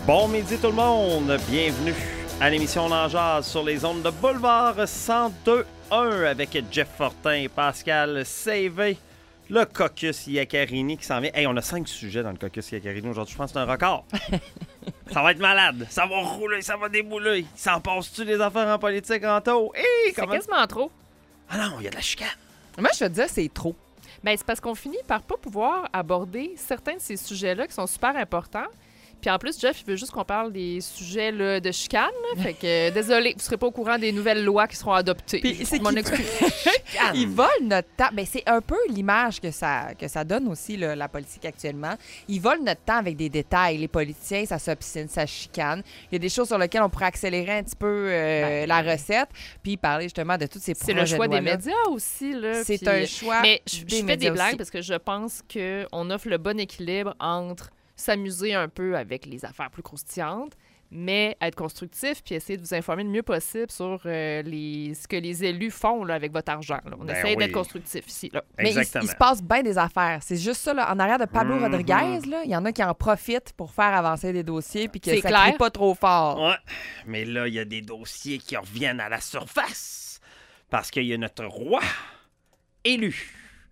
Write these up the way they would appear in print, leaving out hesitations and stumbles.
Bon midi tout le monde, bienvenue à l'émission L'Enjase sur les ondes de Boulevard 102.1 avec Jeff Fortin et Pascal Saivet, le caucus Iacarini qui s'en vient. Hey, on a 5 sujets dans le caucus Iacarini aujourd'hui, je pense que c'est un record. Ça va être malade, ça va rouler, ça va débouler. Il s'en passe-tu des affaires en politique en taux? Hey, c'est quasiment trop. Ah non, il y a de la chicane. Moi, je veux te dire, c'est trop. Ben, c'est parce qu'on finit par pas pouvoir aborder certains de ces sujets-là qui sont super importants. Puis en plus, Jeff, il veut juste qu'on parle des sujets là, de chicane. Là. Fait que, désolé, vous serez pas au courant des nouvelles lois qui seront adoptées. Puis c'est ils volent notre temps. Ben, c'est un peu l'image que ça donne aussi, là, la politique actuellement. Ils volent notre temps avec des détails. Les politiciens, ça s'obstine, ça chicane. Il y a des choses sur lesquelles on pourrait accélérer un petit peu la recette, puis parler justement de tous ces projets de loi. C'est le choix des médias aussi. Là, c'est puis, un choix mais je fais des blagues aussi. parce que je pense qu'on offre le bon équilibre entre s'amuser un peu avec les affaires plus croustillantes, mais être constructif puis essayer de vous informer le mieux possible sur ce que les élus font là, avec votre argent. Là. On essaie d'être constructif ici. Là. Mais il se passe bien des affaires. C'est juste ça, là, en arrière de Pablo Rodriguez, il y en a qui en profitent pour faire avancer des dossiers puis que ça crie pas trop fort. Ouais, mais là, il y a des dossiers qui reviennent à la surface parce qu'il y a notre roi élu.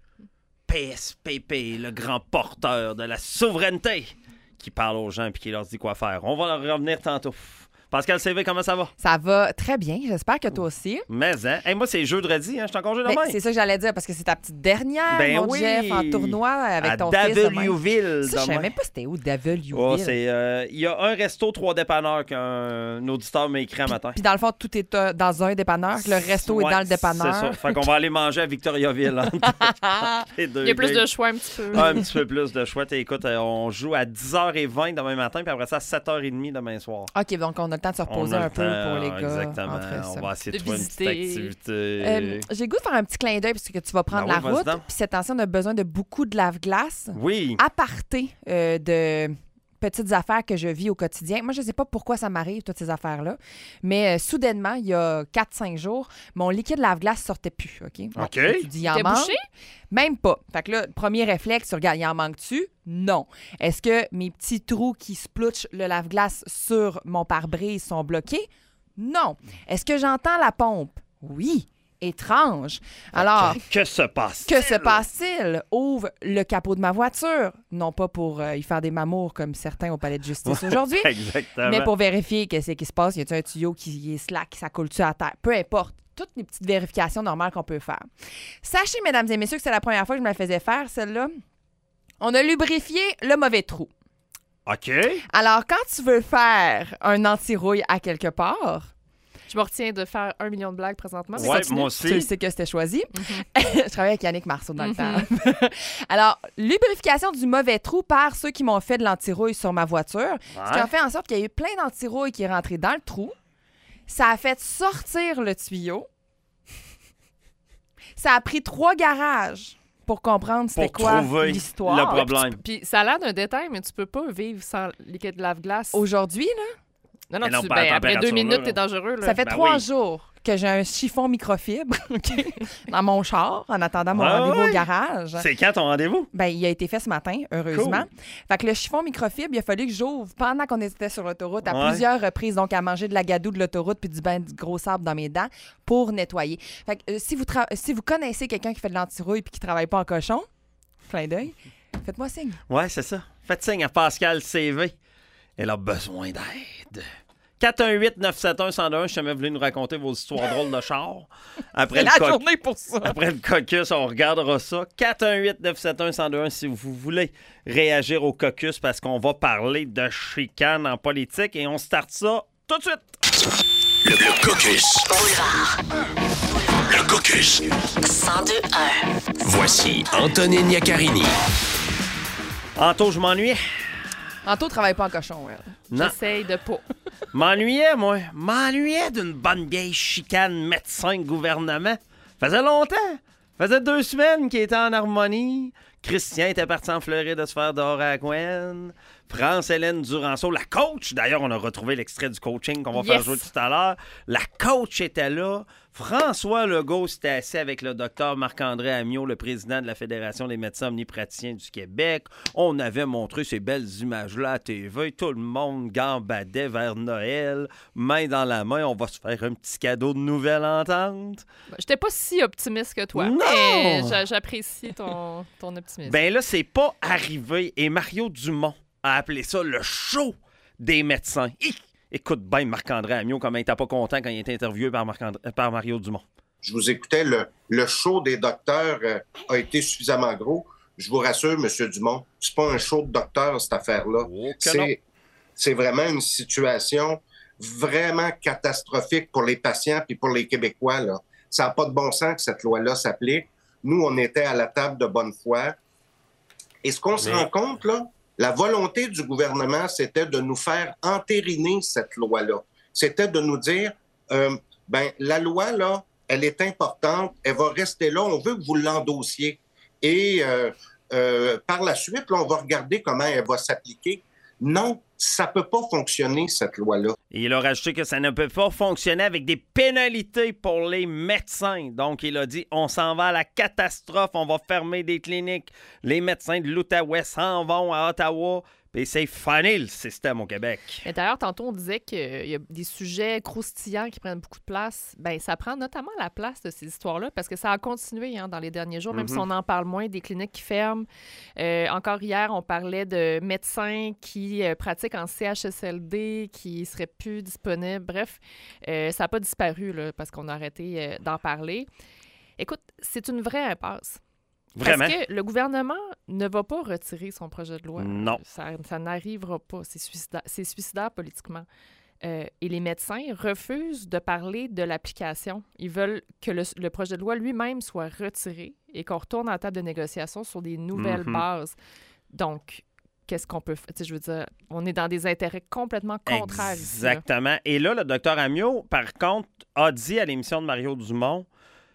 PSPP, le grand porteur de la souveraineté, qui parle aux gens et qui leur dit quoi faire. On va leur revenir tantôt. Pascal Saivet, comment ça va? Ça va très bien. J'espère que toi aussi. Mais, hein? Hey, moi, c'est jeudi, hein? Je suis en congé demain. C'est ça que j'allais dire, parce que c'est ta petite dernière, mon Jeff, en tournoi avec ton fils. À Daveliouville. Ça, je savais même pas c'était où, Daveliouville. Oh, il y a un resto, 3 dépanneurs qu'un auditeur m'a écrit un matin. Puis dans le fond, tout est dans un dépanneur, que le resto est dans le dépanneur. C'est ça. Fait qu'on va aller manger à Victoriaville. Il y a plus de choix un petit peu. Un petit peu plus de choix. Écoute, on joue à 10h20 demain matin, puis après ça, à 7h30 demain soir. OK, donc on a le temps de se reposer un peu pour les gars. Exactement. On va essayer de trouver une petite activité. J'ai le goût de faire un petit clin d'œil parce que tu vas prendre la route. Puis cette temps-ci, on a besoin de beaucoup de lave-glace. Oui. Aparté de petites affaires que je vis au quotidien. Moi, je ne sais pas pourquoi ça m'arrive, toutes ces affaires-là. Mais soudainement, il y a 4-5 jours, mon liquide lave-glace ne sortait plus. OK? Bon, tu dis, il en manque? Bouché? Même pas. Fait que là, premier réflexe, tu regardes, il en manque-tu? Non. Est-ce que mes petits trous qui splouchent le lave-glace sur mon pare-brise sont bloqués? Non. Est-ce que j'entends la pompe? Oui. Étrange. Alors, que se passe-t-il? Que se passe-t-il? Ouvre le capot de ma voiture. Non pas pour y faire des mamours comme certains au palais de justice aujourd'hui, mais pour vérifier qu'est-ce qui se passe. Y a-t-il un tuyau qui est slack, ça coule-tu à terre? Peu importe. Toutes les petites vérifications normales qu'on peut faire. Sachez, mesdames et messieurs, que c'est la première fois que je me la faisais faire, celle-là. On a lubrifié le mauvais trou. OK. Alors, quand tu veux faire un anti-rouille à quelque part... Je me retiens de faire 1 million de blagues présentement. Oui, moi aussi. Tu sais que c'était choisi. Je travaille avec Yannick Marceau dans le temps. Alors, lubrification du mauvais trou par ceux qui m'ont fait de l'anti-rouille sur ma voiture. Ce qui a fait en sorte qu'il y a eu plein d'anti-rouille qui est rentré dans le trou. Ça a fait sortir le tuyau. Ça a pris 3 garages pour comprendre c'était quoi l'histoire. Le problème. Puis ça a l'air d'un détail, mais tu peux pas vivre sans liquide lave-glace. Aujourd'hui, là? Non, après 2 minutes, t'es dangereux. Là. Ça fait 3 jours que j'ai un chiffon microfibre dans mon char en attendant mon rendez-vous au garage. C'est quand ton rendez-vous? Ben, il a été fait ce matin, heureusement. Cool. Fait que le chiffon microfibre, il a fallu que j'ouvre pendant qu'on était sur l'autoroute à plusieurs reprises, donc à manger de la gadoue de l'autoroute puis du gros sable dans mes dents pour nettoyer. Fait que si vous connaissez quelqu'un qui fait de l'anti-rouille puis qui travaille pas en cochon, clin d'œil, faites-moi signe. Ouais, c'est ça. Faites signe à Pascal Saivet. Elle a besoin d'aide. 418-971-1021, si jamais vous voulez nous raconter vos histoires drôles de char. C'est la journée pour ça. Après le caucus, on regardera ça. 418-971-1021 si vous voulez réagir au caucus parce qu'on va parler de chicane en politique et on starte ça tout de suite. Le caucus. Le caucus. 102.1. Voici Antonine Iacarini. Anto, je m'ennuyais. Anto travaille pas en cochon, elle. J'essaye de pas. M'ennuyais, moi. M'ennuyais d'une bonne vieille chicane médecin-gouvernement. Faisait longtemps. Faisait 2 semaines qu'il était en harmonie. Christian était parti en Floride de se faire dehors à Gwen. France-Hélène Duranceau, la coach. D'ailleurs, on a retrouvé l'extrait du coaching qu'on va faire jouer tout à l'heure. La coach était là. François Legault s'était assis avec le docteur Marc-André Ammiot, le président de la Fédération des médecins omnipraticiens du Québec. On avait montré ces belles images-là à TV. Tout le monde gambadait vers Noël, main dans la main. On va se faire un petit cadeau de nouvelle entente. J'étais pas si optimiste que toi. Non! Mais j'apprécie ton optimisme. Ben là, c'est pas arrivé. Et Mario Dumont a appelé ça le show des médecins. Écoute bien Marc-André Ammiot, comment il n'était pas content quand il a été interviewé par Mario Dumont. Je vous écoutais, le show des docteurs a été suffisamment gros. Je vous rassure, M. Dumont, c'est pas un show de docteurs, cette affaire-là. C'est vraiment une situation vraiment catastrophique pour les patients et pour les Québécois, là. Ça n'a pas de bon sens que cette loi-là s'applique. Nous, on était à la table de bonne foi. Et ce qu'on se rend compte, là, la volonté du gouvernement, c'était de nous faire entériner cette loi-là. C'était de nous dire, la loi, là, elle est importante, elle va rester là, on veut que vous l'endossiez. Et par la suite, là, on va regarder comment elle va s'appliquer. Non, ça ne peut pas fonctionner, cette loi-là. Et il a rajouté que ça ne peut pas fonctionner avec des pénalités pour les médecins. Donc, il a dit, on s'en va à la catastrophe, on va fermer des cliniques. Les médecins de l'Outaouais s'en vont à Ottawa. Puis c'est funny, le système au Québec. Et d'ailleurs, tantôt, on disait qu'il y a des sujets croustillants qui prennent beaucoup de place. Bien, ça prend notamment la place de ces histoires-là parce que ça a continué dans les derniers jours, même si on en parle moins, des cliniques qui ferment. Encore hier, on parlait de médecins qui pratiquent en CHSLD, qui ne seraient plus disponibles. Bref, ça n'a pas disparu là, parce qu'on a arrêté d'en parler. Écoute, c'est une vraie impasse. Vraiment? Parce que le gouvernement ne va pas retirer son projet de loi. Non. Ça n'arrivera pas. C'est suicidaire politiquement. Et les médecins refusent de parler de l'application. Ils veulent que le projet de loi lui-même soit retiré et qu'on retourne à la table de négociation sur des nouvelles bases. Donc, qu'est-ce qu'on peut faire? Je veux dire, on est dans des intérêts complètement contraires ici. Exactement. Et là, le docteur Ammiot, par contre, a dit à l'émission de Mario Dumont,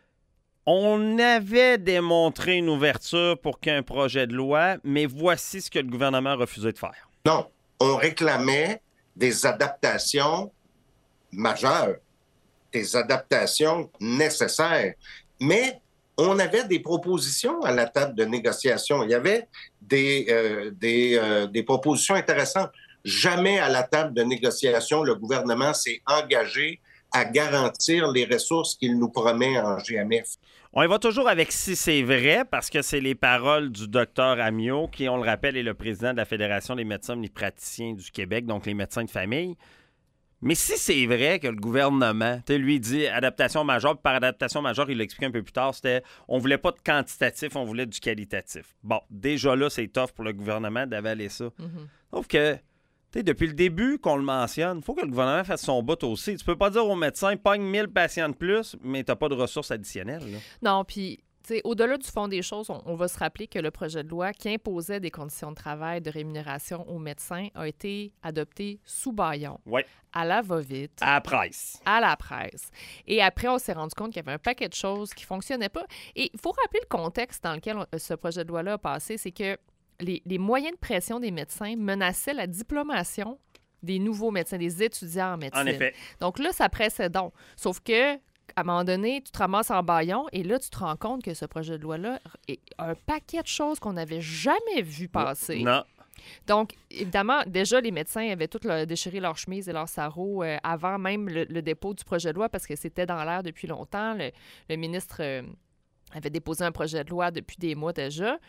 on avait démontré une ouverture pour qu'il y ait un projet de loi, mais voici ce que le gouvernement a refusé de faire. Non, on réclamait des adaptations majeures, des adaptations nécessaires. Mais on avait des propositions à la table de négociation. Il y avait des propositions intéressantes. Jamais à la table de négociation, le gouvernement s'est engagé à garantir les ressources qu'il nous promet en GMF. On y va toujours avec si c'est vrai, parce que c'est les paroles du docteur Ammiot, qui, on le rappelle, est le président de la Fédération des médecins omnipraticiens du Québec, donc les médecins de famille. Mais si c'est vrai que le gouvernement, lui dit adaptation majeure, puis par adaptation majeure, il l'explique un peu plus tard, c'était on voulait pas de quantitatif, on voulait du qualitatif. Bon, déjà là, c'est tough pour le gouvernement d'avaler ça. Sauf que depuis le début qu'on le mentionne, il faut que le gouvernement fasse son bout aussi. Tu peux pas dire aux médecins, pogne 1000 patients de plus, mais tu n'as pas de ressources additionnelles. Là. Non, puis au-delà du fond des choses, on va se rappeler que le projet de loi qui imposait des conditions de travail, de rémunération aux médecins a été adopté sous bâillon, à la va-vite. À la presse. À la presse. Et après, on s'est rendu compte qu'il y avait un paquet de choses qui ne fonctionnaient pas. Et il faut rappeler le contexte dans lequel ce projet de loi-là a passé, c'est que les moyens de pression des médecins menaçaient la diplomation des nouveaux médecins, des étudiants en médecine. En effet. Donc là, ça pressait donc. Sauf que, à un moment donné, tu te ramasses en bâillon et là, tu te rends compte que ce projet de loi-là est un paquet de choses qu'on n'avait jamais vu passer. Non. Donc, évidemment, déjà, les médecins avaient tous déchiré leurs chemises et leurs sarraux avant même le dépôt du projet de loi parce que c'était dans l'air depuis longtemps. Le ministre avait déposé un projet de loi depuis des mois déjà.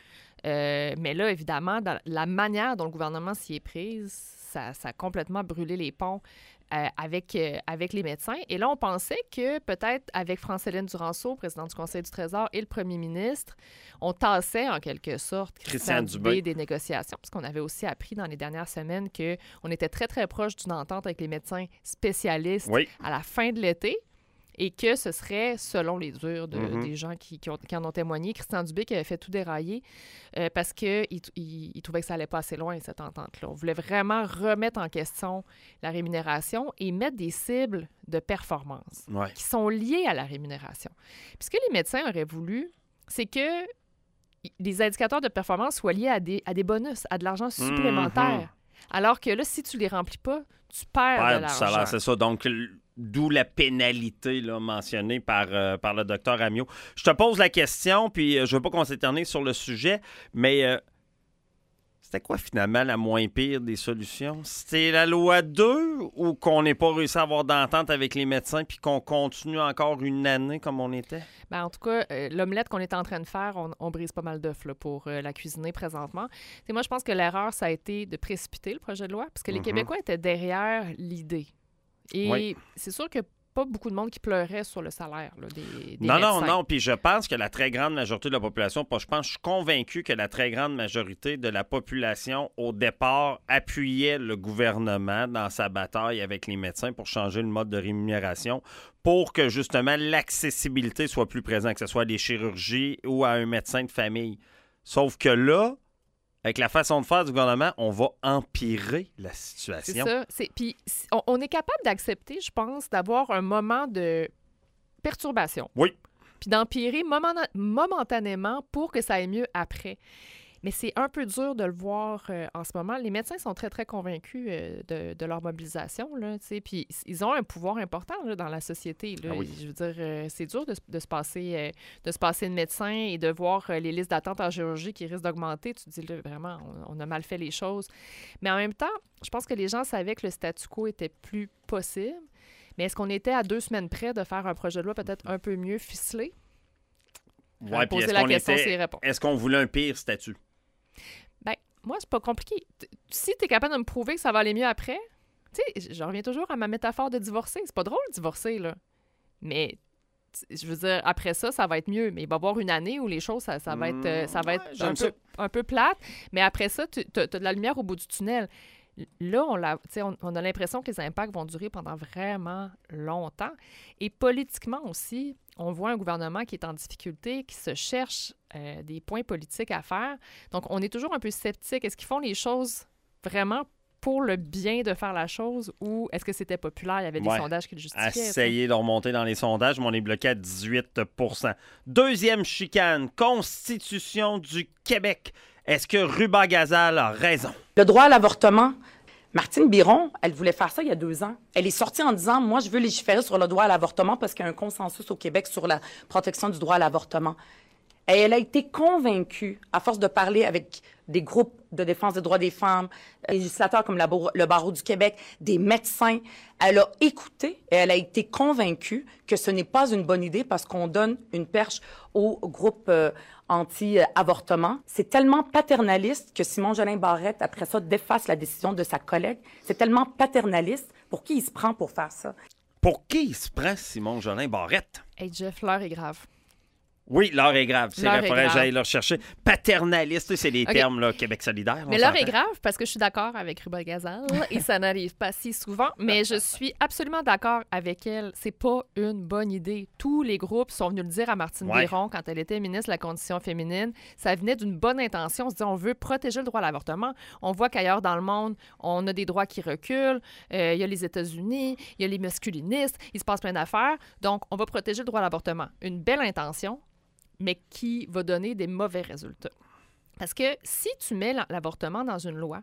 Mais là, évidemment, dans la manière dont le gouvernement s'y est prise, ça a complètement brûlé les ponts avec les médecins. Et là, on pensait que peut-être avec France-Hélène Duranceau, présidente du Conseil du Trésor, et le premier ministre, on tassait en quelque sorte Christian Dubé des négociations, parce qu'on avait aussi appris dans les dernières semaines qu'on était très, très proche d'une entente avec les médecins spécialistes à la fin de l'été. Et que ce serait, selon les dires des gens qui en ont témoigné, Christian Dubé qui avait fait tout dérailler parce qu'il trouvait que ça allait pas assez loin, cette entente-là. On voulait vraiment remettre en question la rémunération et mettre des cibles de performance qui sont liées à la rémunération. Puis ce que les médecins auraient voulu, c'est que les indicateurs de performance soient liés à des bonus, à de l'argent supplémentaire. Alors que là, si tu les remplis pas, tu perds de l'argent. Salaire, c'est ça. Donc, d'où la pénalité là, mentionnée par le docteur Ammiot. Je te pose la question, puis je veux pas qu'on s'éternise sur le sujet, mais c'était quoi finalement la moins pire des solutions? C'était la loi 2 ou qu'on n'ait pas réussi à avoir d'entente avec les médecins puis qu'on continue encore une année comme on était? Ben, en tout cas, l'omelette qu'on est en train de faire, on brise pas mal d'œufs là, pour la cuisiner présentement. T'sais, moi, je pense que l'erreur, ça a été de précipiter le projet de loi parce que les Québécois étaient derrière l'idée. Et c'est sûr que pas beaucoup de monde qui pleurait sur le salaire là, des médecins. Non. Puis je pense que la très grande majorité de la population, je suis convaincu que la très grande majorité de la population, au départ, appuyait le gouvernement dans sa bataille avec les médecins pour changer le mode de rémunération pour que, justement, l'accessibilité soit plus présente, que ce soit à des chirurgies ou à un médecin de famille. Sauf que là, avec la façon de faire du gouvernement, on va empirer la situation. C'est ça. Puis on est capable d'accepter, je pense, d'avoir un moment de perturbation. Oui. Puis d'empirer momentanément pour que ça aille mieux après. Mais c'est un peu dur de le voir en ce moment. Les médecins sont très, très convaincus de leur mobilisation. Là, puis ils ont un pouvoir important là, dans la société. Là. Oui. Je veux dire, c'est dur de se passer de médecin et de voir les listes d'attente en chirurgie qui risquent d'augmenter. Tu te dis, là, vraiment, on a mal fait les choses. Mais en même temps, je pense que les gens savaient que le statu quo était plus possible. Mais est-ce qu'on était à 2 semaines près de faire un projet de loi peut-être un peu mieux ficelé? Oui, puis est-ce qu'on voulait un pire statut? Ben, moi, c'est pas compliqué. Si tu es capable de me prouver que ça va aller mieux après, tu sais, je reviens toujours à ma métaphore de divorcer. C'est pas drôle de divorcer, là. Mais, je veux dire, après ça, ça va être mieux. Mais il va y avoir une année où les choses, ça va être un peu plate. Mais après ça, tu as de la lumière au bout du tunnel. Là, on a l'impression que les impacts vont durer pendant vraiment longtemps. Et politiquement aussi, on voit un gouvernement qui est en difficulté, qui se cherche des points politiques à faire. Donc, on est toujours un peu sceptique. Est-ce qu'ils font les choses vraiment pour le bien de faire la chose ou est-ce que c'était populaire? Il y avait des sondages qui le justifiaient. Essayer de remonter dans les sondages, mais on est bloqué à 18 %. Deuxième chicane, Constitution du Québec. Est-ce que Ruba Gazal a raison? Le droit à l'avortement, Martine Biron, elle voulait faire ça il y a 2 ans. Elle est sortie en disant, moi, je veux légiférer sur le droit à l'avortement parce qu'il y a un consensus au Québec sur la protection du droit à l'avortement. Et elle a été convaincue, à force de parler avec des groupes de défense des droits des femmes, des législateurs comme le Barreau du Québec, des médecins. Elle a écouté et elle a été convaincue que ce n'est pas une bonne idée parce qu'on donne une perche aux groupes anti-avortement. C'est tellement paternaliste que Simon-Jolin Barrette, après ça, déface la décision de sa collègue. C'est tellement paternaliste. Pour qui il se prend pour faire ça? Pour qui il se prend, Simon-Jolin Barrette? Hey Jeff, l'heure est grave. Oui, l'heure est grave. C'est vrai, il faudrait que j'aille le rechercher. Paternaliste, c'est les termes là, Québec solidaire. Mais l'heure est grave parce que je suis d'accord avec Ruba Gazal et ça n'arrive pas si souvent. Mais je suis absolument d'accord avec elle. C'est pas une bonne idée. Tous les groupes sont venus le dire à Martine Biron quand elle était ministre de la Condition féminine. Ça venait d'une bonne intention. On se dit on veut protéger le droit à l'avortement. On voit qu'ailleurs dans le monde, on a des droits qui reculent. Il y a les États-Unis, il y a les masculinistes. Il se passe plein d'affaires. Donc, on va protéger le droit à l'avortement. Une belle intention, mais qui va donner des mauvais résultats. Parce que si tu mets l'avortement dans une loi,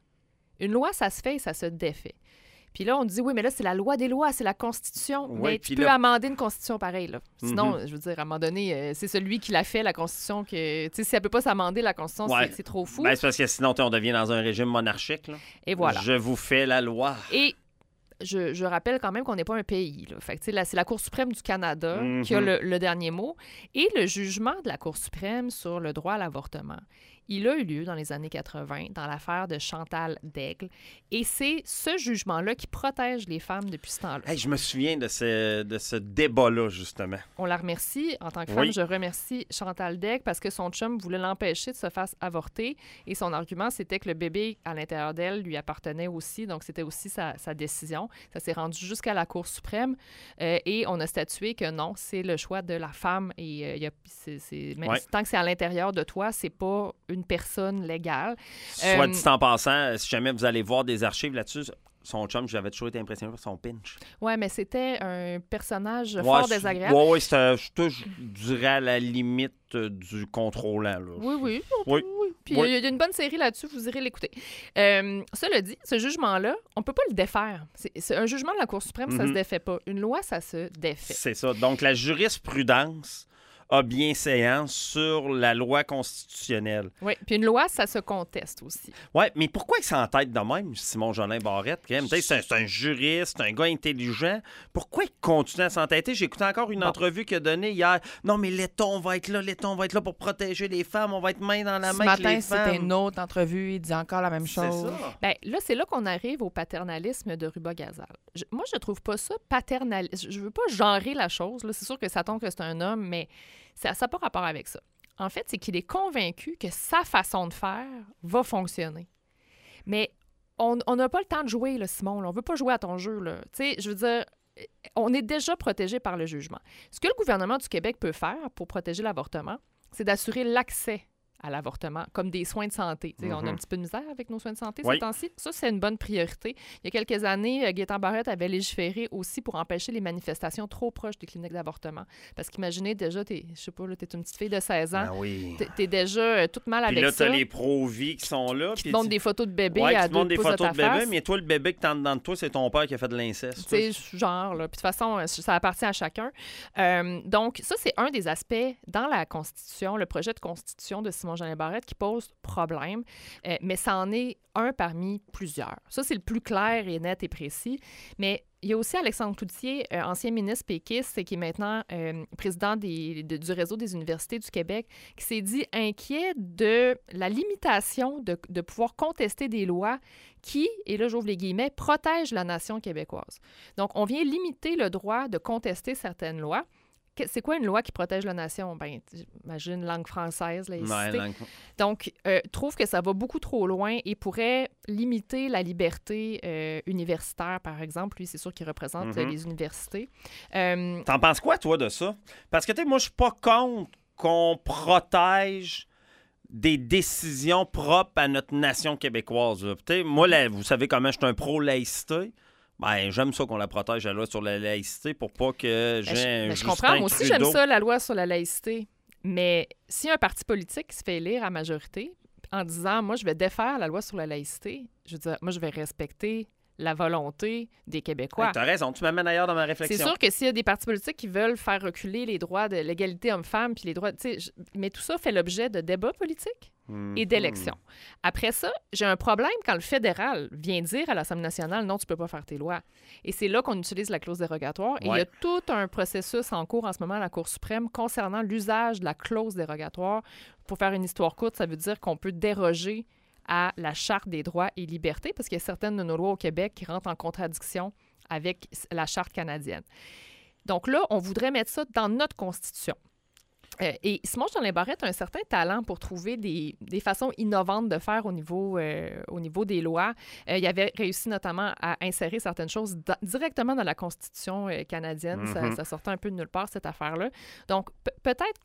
ça se fait et ça se défait. Puis là, on dit, oui, mais là, c'est la loi des lois, c'est la Constitution. Oui, mais tu peux amender une Constitution pareille, là. Sinon, je veux dire, à un moment donné, c'est celui qui l'a fait, la Constitution, que, tu sais, si elle peut pas s'amender, la Constitution, c'est trop fou. Ben, c'est parce que sinon, on devient dans un régime monarchique, là. Et voilà. Je vous fais la loi. Et je rappelle quand même qu'on n'est pas un pays. Là. Fait que, c'est la Cour suprême du Canada qui a le dernier mot. Et le jugement de la Cour suprême sur le droit à l'avortement, il a eu lieu dans les années 80 dans l'affaire de Chantal Daigle. Et c'est ce jugement-là qui protège les femmes depuis ce temps-là. Hey, je me souviens de ce débat-là, justement. On la remercie. En tant que femme, je remercie Chantal Daigle parce que son chum voulait l'empêcher de se faire avorter. Et son argument, c'était que le bébé à l'intérieur d'elle lui appartenait aussi. Donc, c'était aussi sa décision. Ça s'est rendu jusqu'à la Cour suprême. Et on a statué que non, c'est le choix de la femme. Et tant que c'est à l'intérieur de toi, c'est pas une personne légale. Soit dit en passant, si jamais vous allez voir des archives là-dessus, son chum, j'avais toujours été impressionné par son pinch. Ouais, mais c'était un personnage fort désagréable. Oui, c'était, je dirais, à la limite du contrôlant. Là. Oui. Puis il y a une bonne série là-dessus, vous irez l'écouter. Cela dit, ce jugement-là, on ne peut pas le défaire. C'est un jugement de la Cour suprême, ça se défait pas. Une loi, ça se défait. C'est ça. Donc, la jurisprudence a bien séance sur la loi constitutionnelle. Oui, puis une loi, ça se conteste aussi. Oui, mais pourquoi il s'entête de même, Simon-Jolin Barrette? C'est un juriste, un gars intelligent. Pourquoi il continue à s'entêter? J'ai écouté encore une entrevue qu'il a donnée hier. Non, mais l'État va être là pour protéger les femmes. On va être main dans la main avec les femmes. Ce matin, c'était une autre entrevue. Il dit encore la même chose. C'est ça. Bien, là, c'est là qu'on arrive au paternalisme de Ruba-Gazal. Moi, je trouve pas ça paternaliste. Je veux pas genrer la chose. Là. C'est sûr que ça tombe que c'est un homme, mais ça n'a pas rapport avec ça. En fait, c'est qu'il est convaincu que sa façon de faire va fonctionner. Mais on n'a pas le temps de jouer, là, Simon. Là. On ne veut pas jouer à ton jeu. Là. Je veux dire, on est déjà protégé par le jugement. Ce que le gouvernement du Québec peut faire pour protéger l'avortement, c'est d'assurer l'accès à l'avortement, comme des soins de santé. On a un petit peu de misère avec nos soins de santé ces temps-ci. Ça, c'est une bonne priorité. Il y a quelques années, Gaétan Barrette avait légiféré aussi pour empêcher les manifestations trop proches des cliniques d'avortement. Parce qu'imaginez déjà, t'es une petite fille de 16 ans, t'es déjà toute mal avec ça. Puis là, t'as les pro-vie qui sont là. Qui te montrent des photos de bébé à 2 pouces de ta face. Mais toi, le bébé que t'as dedans de toi, c'est ton père qui a fait de l'inceste. C'est genre, là. Puis de toute façon, ça appartient à chacun. Donc, ça, c'est un des aspects dans la Constitution, le projet de Constitution de Simon-Jolin Barrette qui pose problème, mais ça en est un parmi plusieurs. Ça, c'est le plus clair et net et précis. Mais il y a aussi Alexandre Cloutier, ancien ministre péquiste, qui est maintenant président du réseau des universités du Québec, qui s'est dit inquiet de la limitation de pouvoir contester des lois qui, et là j'ouvre les guillemets, protègent la nation québécoise. Donc, on vient limiter le droit de contester certaines lois. C'est quoi une loi qui protège la nation? Bien, j'imagine langue française, laïcité. Donc, trouve que ça va beaucoup trop loin et pourrait limiter la liberté universitaire, par exemple. Lui, c'est sûr qu'il représente les universités. T'en penses quoi, toi, de ça? Parce que, tu sais, moi, je suis pas contre qu'on protège des décisions propres à notre nation québécoise. Moi, vous savez comment je suis un pro-laïcité. Ben, j'aime ça qu'on la protège, la loi sur la laïcité, pour pas que j'ai je comprends. Moi aussi, j'aime ça, la loi sur la laïcité. Mais si un parti politique se fait élire à majorité en disant « Moi, je vais défaire la loi sur la laïcité », je veux dire, moi, je vais respecter la volonté des Québécois. T'as raison, tu m'amènes ailleurs dans ma réflexion. C'est sûr que s'il y a des partis politiques qui veulent faire reculer les droits de l'égalité homme-femme, puis les droits... Mais tout ça fait l'objet de débats politiques et d'élections. Après ça, j'ai un problème quand le fédéral vient dire à l'Assemblée nationale « Non, tu peux pas faire tes lois ». Et c'est là qu'on utilise la clause dérogatoire. Et il y a tout un processus en cours en ce moment à la Cour suprême concernant l'usage de la clause dérogatoire. Pour faire une histoire courte, ça veut dire qu'on peut déroger à la Charte des droits et libertés, parce qu'il y a certaines de nos lois au Québec qui rentrent en contradiction avec la Charte canadienne. Donc là, on voudrait mettre ça dans notre Constitution. Et Simon-Jolin Barrette a un certain talent pour trouver des façons innovantes de faire au niveau des lois. Il avait réussi notamment à insérer certaines choses directement dans la Constitution canadienne. Ça sortait un peu de nulle part, cette affaire-là. Donc, peut-être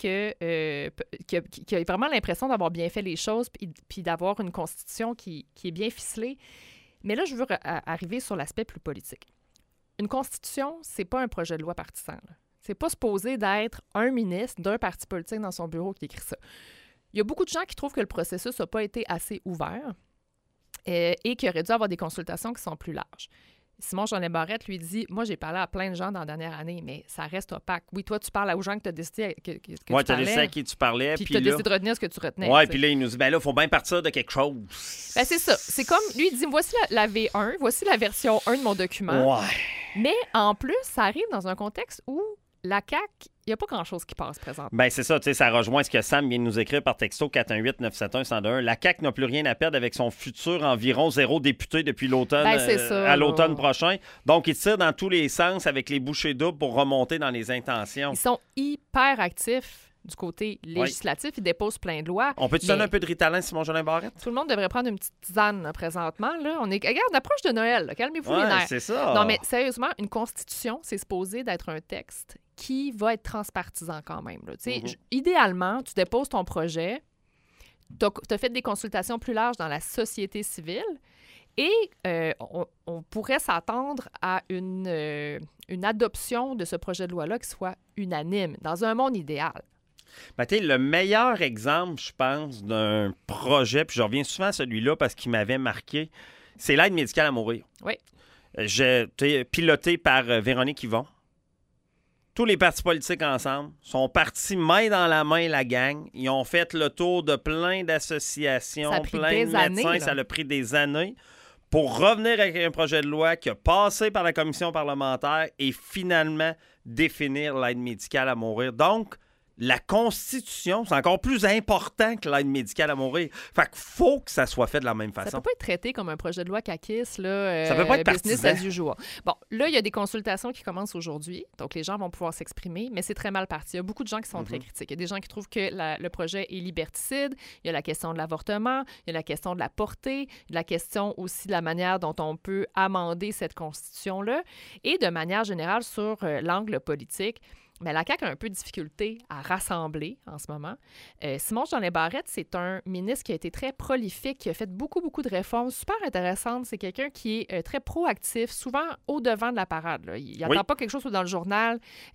qu'il a vraiment l'impression d'avoir bien fait les choses puis d'avoir une Constitution qui est bien ficelée. Mais là, je veux arriver sur l'aspect plus politique. Une Constitution, c'est pas un projet de loi partisan, là. C'est pas supposé d'être un ministre d'un parti politique dans son bureau qui écrit ça. Il y a beaucoup de gens qui trouvent que le processus n'a pas été assez ouvert et qu'il aurait dû avoir des consultations qui sont plus larges. Simon-Jolin Barrette lui dit « Moi, j'ai parlé à plein de gens dans la dernière année, mais ça reste opaque. Oui, toi, tu parles aux gens que tu as décidé que tu parlais. Tu as décidé à qui tu parlais. Puis tu as décidé de retenir ce que tu retenais. Oui, puis là, il nous dit « Ben là, il faut bien partir de quelque chose. » Ben c'est ça. C'est comme, lui, il dit « Voici la V1, voici la version 1 de mon document. » Ouais. Mais en plus, ça arrive dans un contexte où la CAQ, il n'y a pas grand-chose qui passe présentement. Bien, c'est ça, tu sais, ça rejoint ce que Sam vient de nous écrire par texto 418-971-1021. La CAQ n'a plus rien à perdre avec son futur environ 0 député depuis l'automne à l'automne prochain. Donc, ils tirent dans tous les sens avec les bouchées doubles pour remonter dans les intentions. Ils sont hyper actifs du côté législatif. Ils déposent plein de lois. On peut-tu donner un peu de Ritalin, Simon-Jolin Barrette? Tout le monde devrait prendre une petite tisane là, présentement. Là. Regarde, on approche de Noël. Là. Calmez-vous les nerfs. C'est ça. Non, mais sérieusement, une constitution, c'est supposé d'être un texte qui va être transpartisan quand même. Là. Idéalement, tu déposes ton projet, tu as fait des consultations plus larges dans la société civile Et on pourrait s'attendre à une adoption de ce projet de loi-là qui soit unanime, dans un monde idéal. Mathieu, le meilleur exemple, je pense, d'un projet, puis je reviens souvent à celui-là parce qu'il m'avait marqué, c'est l'aide médicale à mourir. Oui. Piloté par Véronique Yvon. Tous les partis politiques ensemble sont partis main dans la main, la gang. Ils ont fait le tour de plein d'associations, plein de médecins. Ça a pris des années pour revenir avec un projet de loi qui a passé par la commission parlementaire et finalement définir l'aide médicale à mourir. Donc, la Constitution, c'est encore plus important que l'aide médicale à mourir. Fait qu'il faut que ça soit fait de la même façon. Ça peut pas être traité comme un projet de loi caquiste, là, ça peut pas être business partisan. as usual. Bon, là, il y a des consultations qui commencent aujourd'hui, donc les gens vont pouvoir s'exprimer, mais c'est très mal parti. Il y a beaucoup de gens qui sont très critiques. Il y a des gens qui trouvent que le projet est liberticide, il y a la question de l'avortement, il y a la question de la portée, il y a la question aussi de la manière dont on peut amender cette Constitution-là, et de manière générale sur l'angle politique. Mais la CAQ a un peu de difficulté à rassembler en ce moment. Simon-Jean Barrette, c'est un ministre qui a été très prolifique, qui a fait beaucoup de réformes super intéressantes. C'est quelqu'un qui est très proactif, souvent au-devant de la parade, là. Il n'attend pas quelque chose dans le journal.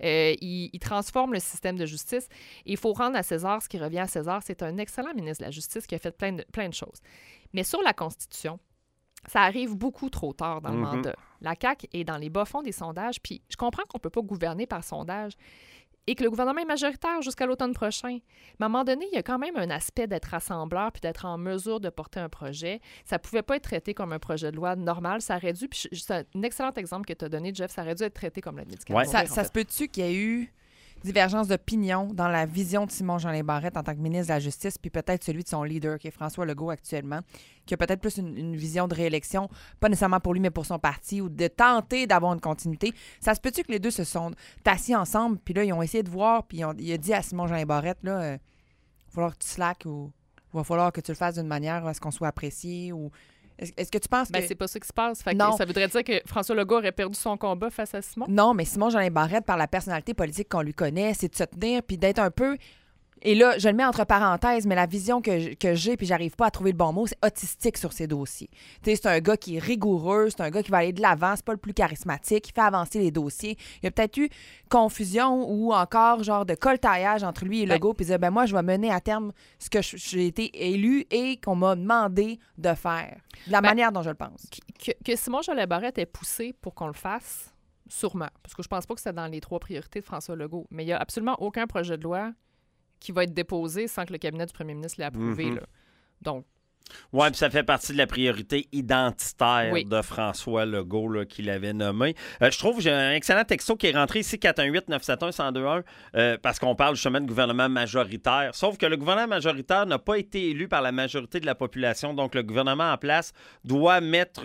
Il transforme le système de justice. Et il faut rendre à César ce qui revient à César. C'est un excellent ministre de la Justice qui a fait plein de choses. Mais sur la Constitution, ça arrive beaucoup trop tard dans le mandat. La CAQ est dans les bas-fonds des sondages, puis je comprends qu'on ne peut pas gouverner par sondage et que le gouvernement est majoritaire jusqu'à l'automne prochain. Mais à un moment donné, il y a quand même un aspect d'être rassembleur puis d'être en mesure de porter un projet. Ça ne pouvait pas être traité comme un projet de loi normal. Ça aurait dû, puis c'est un excellent exemple que tu as donné, Jeff, ça aurait dû être traité comme l'aide médicale. Ouais. Ça se peut-tu qu'il y ait eu divergence d'opinion dans la vision de Simon-Jean Barrette en tant que ministre de la Justice, puis peut-être celui de son leader, qui est François Legault actuellement, qui a peut-être plus une vision de réélection, pas nécessairement pour lui, mais pour son parti, ou de tenter d'avoir une continuité. Ça se peut-tu que les deux se sont assis ensemble, puis là, ils ont essayé de voir, puis il a dit à Simon-Jean Barrette, là, il va falloir que tu slack, ou il va falloir que tu le fasses d'une manière où est-ce qu'on soit apprécié, ou... Est-ce que tu penses que... c'est pas ça qui se passe. Fait que ça voudrait dire que François Legault aurait perdu son combat face à Simon? Non, mais Simon-Jean Barrette, par la personnalité politique qu'on lui connaît, c'est de se tenir puis d'être un peu... Et là, je le mets entre parenthèses, mais la vision que j'ai, puis j'arrive pas à trouver le bon mot, c'est autistique sur ses dossiers. Tu sais, c'est un gars qui est rigoureux, c'est un gars qui va aller de l'avant, c'est pas le plus charismatique, il fait avancer les dossiers. Il y a peut-être eu confusion ou encore genre de coltaillage entre lui et Legault, puis il disait, moi, je vais mener à terme ce que j'ai été élu et qu'on m'a demandé de faire. De la manière dont je le pense. Que Simon-Jean Barrette ait poussé pour qu'on le fasse, sûrement. Parce que je pense pas que c'est dans les 3 priorités de François Legault. Mais il y a absolument aucun projet de loi qui va être déposé sans que le cabinet du premier ministre l'ait approuvé. Là. Donc, oui, puis ça fait partie de la priorité identitaire de François Legault là, qu'il avait nommé. Je trouve que j'ai un excellent texto qui est rentré ici, 418-971-1021, parce qu'on parle justement de gouvernement majoritaire. Sauf que le gouvernement majoritaire n'a pas été élu par la majorité de la population. Donc, le gouvernement en place doit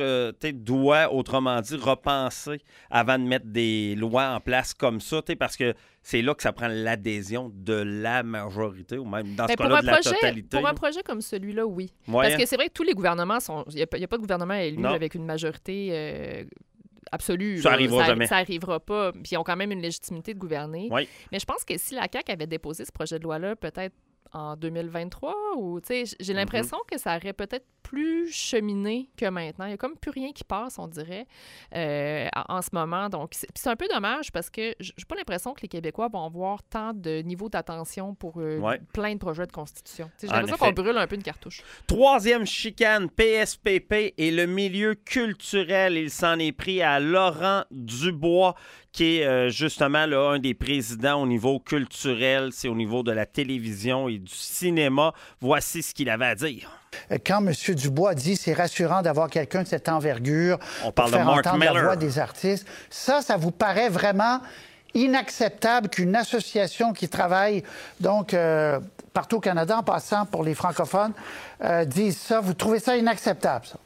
autrement dit, repenser avant de mettre des lois en place comme ça, parce que c'est là que ça prend l'adhésion de la majorité, ou même dans ce cas-là de la totalité. Pour un projet comme celui-là, oui. Ouais. Parce que c'est vrai que tous les gouvernements sont... Il n'y a pas de gouvernement élu avec une majorité absolue. Ça n'arrivera jamais. Ça n'arrivera pas. Puis ils ont quand même une légitimité de gouverner. Oui. Mais je pense que si la CAQ avait déposé ce projet de loi-là, peut-être en 2023, ou j'ai l'impression que ça aurait peut-être plus cheminé que maintenant. Il n'y a comme plus rien qui passe, on dirait, en ce moment. Donc, c'est un peu dommage parce que j'ai pas l'impression que les Québécois vont avoir tant de niveau d'attention pour plein de projets de constitution. J'ai l'impression qu'on brûle un peu une cartouche. 3e chicane, PSPP et le milieu culturel. Il s'en est pris à Laurent Dubois, qui est justement là, un des présidents au niveau culturel, c'est au niveau de la télévision et du cinéma. Voici ce qu'il avait à dire. Quand M. Dubois dit c'est rassurant d'avoir quelqu'un de cette envergure pour faire entendre la voix des artistes, ça vous paraît vraiment inacceptable qu'une association qui travaille donc partout au Canada, en passant pour les francophones, dise ça? Vous trouvez ça inacceptable, ça?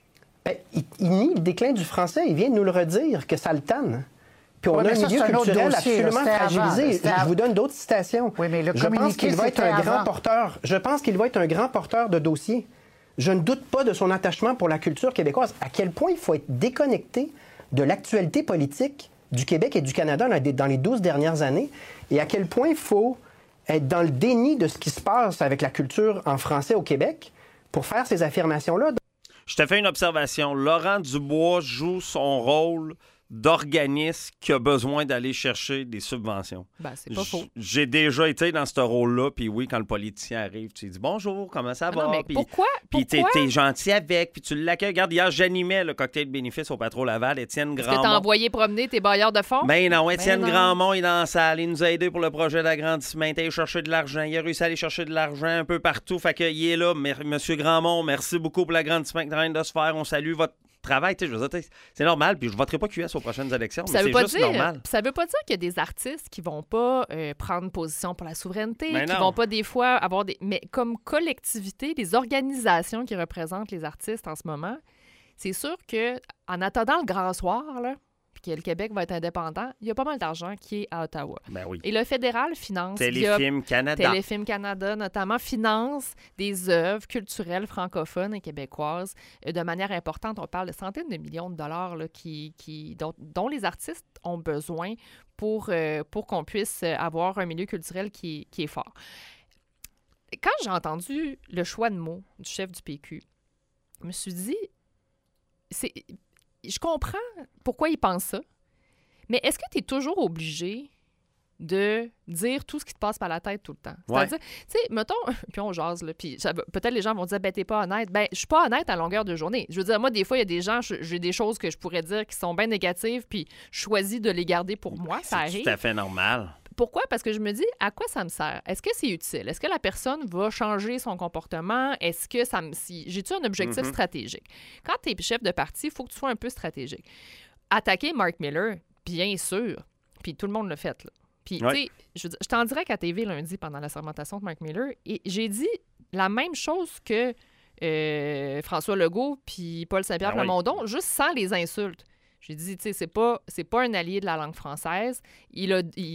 Il nie le déclin du français. Il vient de nous le redire, que ça le tanne. Puis on a un milieu culturel absolument fragilisé. Je vous donne d'autres citations. Oui, mais je pense qu'il va être un grand porteur. Je pense qu'il va être un grand porteur de dossiers. Je ne doute pas de son attachement pour la culture québécoise. À quel point il faut être déconnecté de l'actualité politique du Québec et du Canada dans les 12 dernières années, et à quel point il faut être dans le déni de ce qui se passe avec la culture en français au Québec pour faire ces affirmations-là. Je te fais une observation. Laurent Dubois joue son rôle d'organisme qui a besoin d'aller chercher des subventions. Ben, c'est pas faux. J'ai déjà été dans ce rôle-là, puis oui, quand le politicien arrive, tu lui dis « Bonjour, comment ça va? » Non, mais pourquoi? Puis t'es gentil avec, puis tu l'accueilles. Regarde, hier, j'animais le cocktail de bénéfice au Patro Laval, Étienne Grandmont. Est-ce que t'as envoyé promener tes bailleurs de fonds? Ben non, Étienne Grandmont, il est dans la salle, il nous a aidés pour le projet d'agrandissement, il est allé chercher de l'argent, il a réussi à aller chercher de l'argent un peu partout, fait qu'il est là. Monsieur Grandmont, merci beaucoup pour l'agrandissement qui est en train de se faire, on salue votre travail, tu sais, je veux dire, c'est normal, puis je voterai pas QS aux prochaines élections, mais c'est juste normal. Ça veut pas dire qu'il y a des artistes qui vont pas prendre position pour la souveraineté, mais qui vont pas des fois avoir des... Mais comme collectivité, les organisations qui représentent les artistes en ce moment, c'est sûr que en attendant le grand soir, là, puis que le Québec va être indépendant, il y a pas mal d'argent qui est à Ottawa. Ben oui. Et le fédéral finance... Téléfilm Canada. Téléfilm Canada, notamment, finance des œuvres culturelles francophones et québécoises de manière importante. On parle de centaines de millions de dollars là, dont les artistes ont besoin pour qu'on puisse avoir un milieu culturel qui est fort. Quand j'ai entendu le choix de mots du chef du PQ, je me suis dit... Je comprends pourquoi il pense ça, mais est-ce que tu es toujours obligé de dire tout ce qui te passe par la tête tout le temps? C'est-à-dire, tu sais, mettons, puis on jase, là, puis peut-être les gens vont dire, ben t'es pas honnête. Ben, je suis pas honnête à longueur de journée. Je veux dire, moi, des fois, il y a des gens, j'ai des choses que je pourrais dire qui sont bien négatives, puis je choisis de les garder pour moi, ça arrive. C'est tout à fait normal. Pourquoi? Parce que je me dis, à quoi ça me sert? Est-ce que c'est utile? Est-ce que la personne va changer son comportement? Est-ce que j'ai-tu un objectif stratégique? Quand tu es chef de parti, il faut que tu sois un peu stratégique. Attaquer Mark Miller, bien sûr. Puis tout le monde l'a fait, là. Puis, tu sais, je t'en dirais qu'à TV lundi, pendant la sermentation de Mark Miller, et j'ai dit la même chose que François Legault puis Paul Saint-Pierre Plamondon, juste sans les insultes. J'ai dit, tu sais, c'est pas un allié de la langue française. Il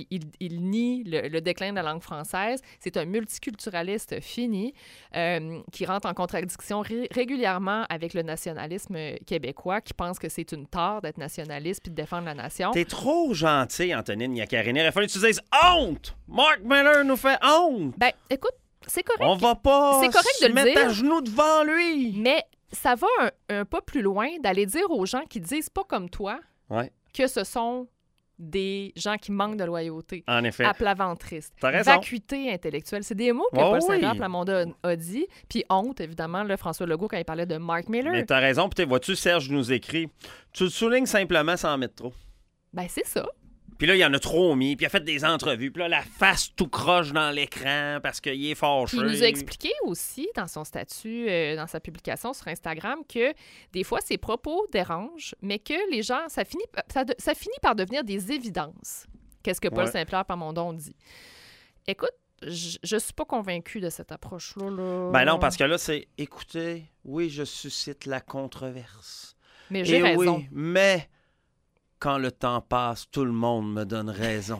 nie le déclin de la langue française. C'est un multiculturaliste fini qui rentre en contradiction régulièrement avec le nationalisme québécois, qui pense que c'est une tare d'être nationaliste puis de défendre la nation. T'es trop gentil, Antonine Iaccarini. Il a fallu que tu dises honte! Mark Miller nous fait honte! Ben, écoute, c'est correct. On va pas se mettre à genoux devant lui. Mais ça va un pas plus loin d'aller dire aux gens qui disent pas comme toi que ce sont des gens qui manquent de loyauté. En effet. À plat ventriste. T'as raison. Vacuité intellectuelle. C'est des mots que Paul Saint-Pierre Plamondon a dit. Puis honte, évidemment, François Legault quand il parlait de Mark Miller. Mais t'as raison. Puis vois-tu, Serge nous écrit. Tu le soulignes simplement sans en mettre trop. Ben, c'est ça. Puis là, il y en a trop mis, puis il a fait des entrevues. Puis là, la face tout croche dans l'écran parce qu'il est fâché. Puis il nous a expliqué aussi dans son statut, dans sa publication sur Instagram, que des fois, ses propos dérangent, mais que les gens, ça finit par devenir des évidences. Qu'est-ce que Paul Saint-Pierre Plamondon dit? Écoute, je suis pas convaincue de cette approche-là. Là. Ben non, parce que là, c'est, écoutez, oui, je suscite la controverse. Mais j'ai raison. Oui, mais... Quand le temps passe, tout le monde me donne raison.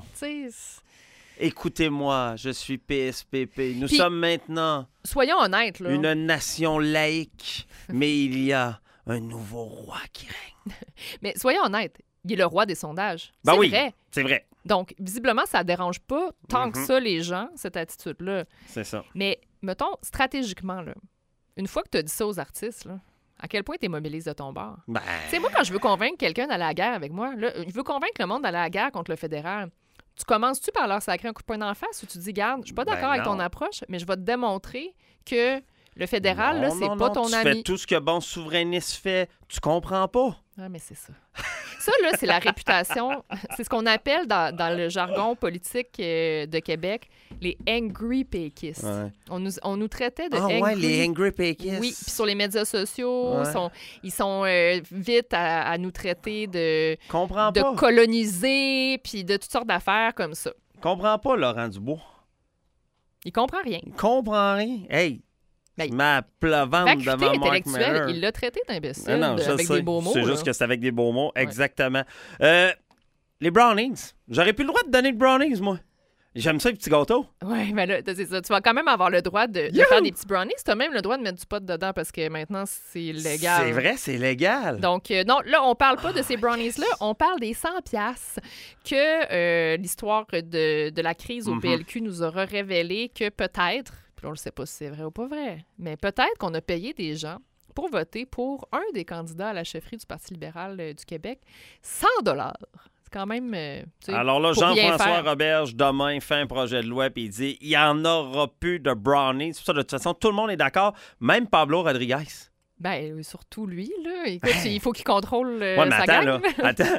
Écoutez-moi, je suis PSPP. Nous sommes maintenant... Soyons honnêtes, là. Une nation laïque, mais il y a un nouveau roi qui règne. Mais soyons honnêtes, il est le roi des sondages. Ben c'est vrai. C'est vrai. Donc, visiblement, ça ne dérange pas tant que ça les gens, cette attitude-là. C'est ça. Mais, mettons, stratégiquement, là, une fois que tu as dit ça aux artistes, là, à quel point tu es mobilise de ton bord? Ben... Tu sais, moi, quand je veux convaincre quelqu'un d'aller à la guerre avec moi, là, je veux convaincre le monde d'aller à la guerre contre le fédéral. Tu commences-tu par leur sacrer un coup de poing d'en face ou tu dis, garde, je suis pas d'accord avec ton approche, mais je vais te démontrer que le fédéral, là, c'est pas ton ami. Tu fais tout ce que bon souverainiste fait. Tu comprends pas. Ah, mais c'est ça. Ça, là, c'est la réputation. C'est ce qu'on appelle dans le jargon politique de Québec les angry péquistes. Ouais. On nous traitait de angry. Ah ouais, les angry péquistes. Oui, puis sur les médias sociaux, ils sont vite à nous traiter de coloniser, puis de toutes sortes d'affaires comme ça. Comprends pas, Laurent Dubois. Il comprend rien. Il comprend rien. Hey! Ma plavante devant Mark Miller. Il l'a traité d'imbécile avec des beaux mots. C'est juste que c'est avec des beaux mots, exactement. Les brownies. J'aurais plus le droit de donner de brownies, moi. J'aime ça, les petits gâteaux. Oui, mais là, c'est ça. Tu vas quand même avoir le droit de faire des petits brownies. Tu as même le droit de mettre du pot dedans parce que maintenant, c'est légal. C'est vrai, c'est légal. Donc, non, là, on parle pas de ces brownies-là. On parle des 100$ que l'histoire de la crise au PLQ nous aura révélé que peut-être, puis on ne sait pas si c'est vrai ou pas vrai, mais peut-être qu'on a payé des gens pour voter pour un des candidats à la chefferie du Parti libéral du Québec. 100 $. C'est quand même... Alors là, Jean-François Roberge, demain, fait un projet de loi, puis il dit il n'y en aura plus de brownies. Ça, de toute façon, tout le monde est d'accord, même Pablo Rodriguez. Ben, surtout lui, là. Écoute, il faut qu'il contrôle mais sa attends, gang. Attends.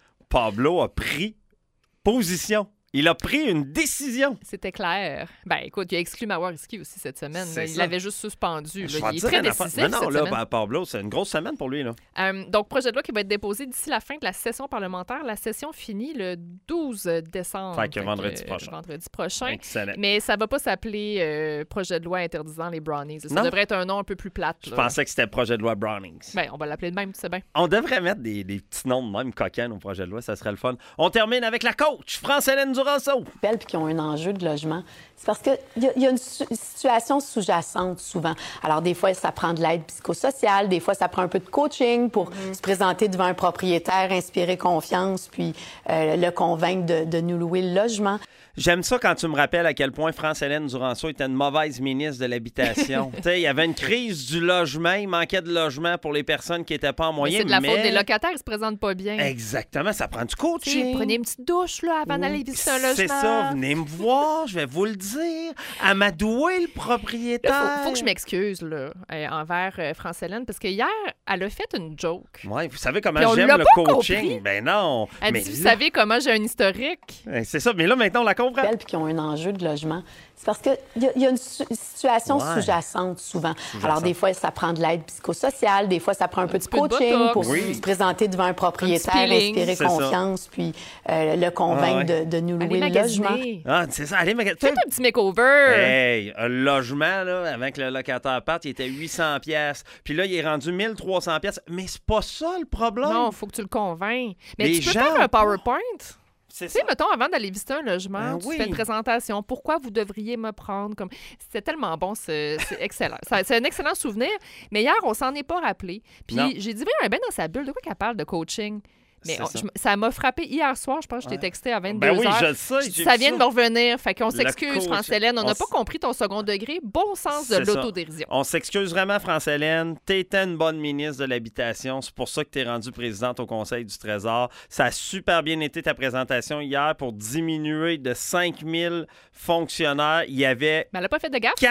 Pablo a pris position. Il a pris une décision. C'était clair. Ben, écoute, il a exclu Mawarisky aussi cette semaine. Il l'avait juste suspendu. Là. Il est très décisif non, cette là, semaine. Pablo, c'est une grosse semaine pour lui. Là. Donc, projet de loi qui va être déposé d'ici la fin de la session parlementaire. La session finit le 12 décembre. Fait que vendredi prochain. Vendredi prochain. Excellent. Mais ça va pas s'appeler projet de loi interdisant les brownies. Ça devrait être un nom un peu plus plate. Je pensais que c'était projet de loi Brownings. Ben, on va l'appeler de même, tu sais bien. On devrait mettre des petits noms de même coquins au projet de loi. Ça serait le fun. On termine avec la coach, France-Hélène Duranceau. Qui ont un enjeu de logement. C'est parce qu'il y a une situation sous-jacente souvent. Alors, des fois, ça prend de l'aide psychosociale, des fois, ça prend un peu de coaching pour se présenter devant un propriétaire, inspirer confiance, puis le convaincre de nous louer le logement. J'aime ça quand tu me rappelles à quel point France-Hélène Duranceau était une mauvaise ministre de l'Habitation. Il y avait une crise du logement, il manquait de logement pour les personnes qui n'étaient pas en moyen. C'est de la faute des locataires, ils se présentent pas bien. Exactement, ça prend du coaching. Prenez une petite douche là, avant d'aller visiter un logement. C'est ça, venez me voir, je vais vous le dire. Amadouer le propriétaire. Il faut que je m'excuse là, envers France-Hélène, parce que hier, elle a fait une joke. Oui, vous savez comment puis j'aime le coaching. Compris. Ben non. Elle dit, vous savez comment j'ai un historique. C'est ça, mais là, maintenant, on la comprend. Puis qui ont un enjeu de logement. C'est parce qu'il y a une situation sous-jacente souvent. Alors, des fois, ça prend de l'aide psychosociale, des fois, ça prend un peu de coaching pour se présenter devant un propriétaire, inspirer confiance, puis le convaincre de nous louer le logement. Ah, c'est ça, allez magasiner. Faites un petit makeover. Hey, un logement, là, avec le locataire part, il était 800$. Puis là, il est rendu 1300$. Mais c'est pas ça le problème. Non, il faut que tu le convainques. Mais les tu peux faire un PowerPoint. Tu sais, mettons, avant d'aller visiter un logement, tu fais une présentation. Pourquoi vous devriez me prendre comme... C'était tellement bon, c'est excellent. C'est un excellent souvenir. Mais hier, on s'en est pas rappelé. Puis j'ai dit, voyons, elle est bien dans sa bulle. De quoi qu'elle parle de coaching? Mais ça m'a frappé hier soir. Je pense que je t'ai texté à 22h. Ben oui, je le sais. Ça vient de me revenir. Fait qu'on s'excuse, France-Hélène. On n'a pas compris ton second degré. Bon sens de l'autodérision. On s'excuse vraiment, France-Hélène. T'étais une bonne ministre de l'Habitation. C'est pour ça que t'es rendue présidente au Conseil du Trésor. Ça a super bien été ta présentation hier pour diminuer de 5000 fonctionnaires. Il y avait elle n'a pas fait de gaffe.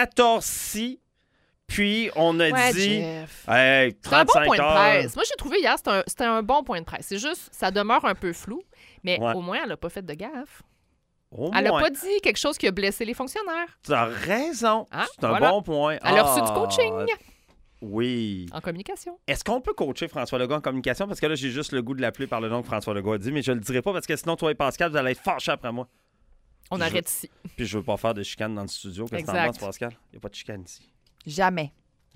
14 Puis, on a dit... Hey, 35 un bon point de presse. Moi, j'ai trouvé hier, c'était un bon point de presse. C'est juste, ça demeure un peu flou, mais au moins, elle n'a pas fait de gaffe. Elle n'a pas dit quelque chose qui a blessé les fonctionnaires. Tu as raison. C'est un bon point. Elle a reçu du coaching. Oui. En communication. Est-ce qu'on peut coacher François Legault en communication? Parce que là, j'ai juste le goût de l'appeler par le nom que François Legault a dit, mais je le dirai pas parce que sinon, toi et Pascal, vous allez être fâchés après moi. On arrête ici. Puis je veux pas faire de chicane dans le studio. Qu'est-ce que t'en penses, Pascal? Il n'y a pas de chicane ici. Jamais.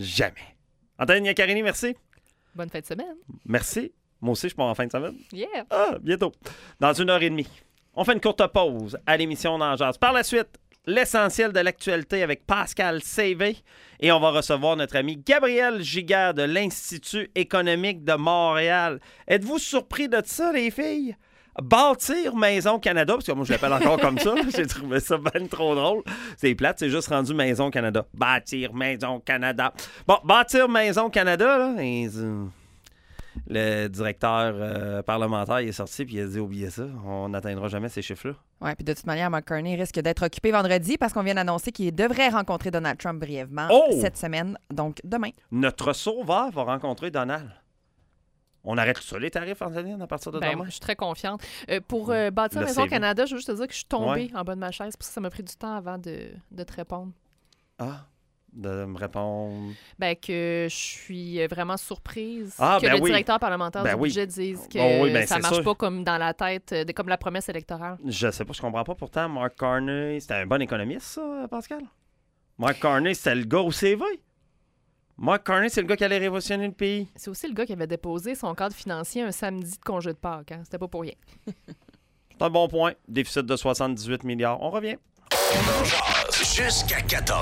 Antonine Iaccarini, merci. Bonne fin de semaine. Merci. Moi aussi, je pars en fin de semaine. Yeah. Bientôt. Dans 1h30. On fait une courte pause à l'émission Dans Jazz. Par la suite, l'essentiel de l'actualité avec Pascal Sayvé. Et on va recevoir notre ami Gabriel Giguère de l'Institut économique de Montréal. Êtes-vous surpris de ça, les filles? Bâtir Maison Canada, parce que moi je l'appelle encore comme ça, j'ai trouvé ça ben trop drôle. C'est plate, c'est juste rendu Maison Canada. Bâtir Maison Canada. Bon, Bâtir Maison Canada, là, le directeur parlementaire il est sorti puis il a dit oubliez ça, on n'atteindra jamais ces chiffres-là. Oui, puis de toute manière, Mark Carney risque d'être occupé vendredi parce qu'on vient d'annoncer qu'il devrait rencontrer Donald Trump brièvement cette semaine, donc demain. Notre sauveur va rencontrer Donald. On arrête ça, les tarifs, Antoine, à partir de demain? Je suis très confiante. Pour Bâtir Maison Canada, je veux juste te dire que je suis tombée en bas de ma chaise parce que ça m'a pris du temps avant de te répondre. De me répondre? Que je suis vraiment surprise que le directeur parlementaire du budget dise que ça marche pas comme dans la tête, comme la promesse électorale. Je sais pas, je comprends pas. Pourtant, Mark Carney, c'était un bon économiste, ça, Pascal? Mark Carney, c'était le gars au CV. Mark Carney, c'est le gars qui allait révolutionner le pays. C'est aussi le gars qui avait déposé son cadre financier un samedi de congé de Pâques. Hein? C'était pas pour rien. C'est un bon point. Déficit de 78 milliards. On revient. Jusqu'à 14.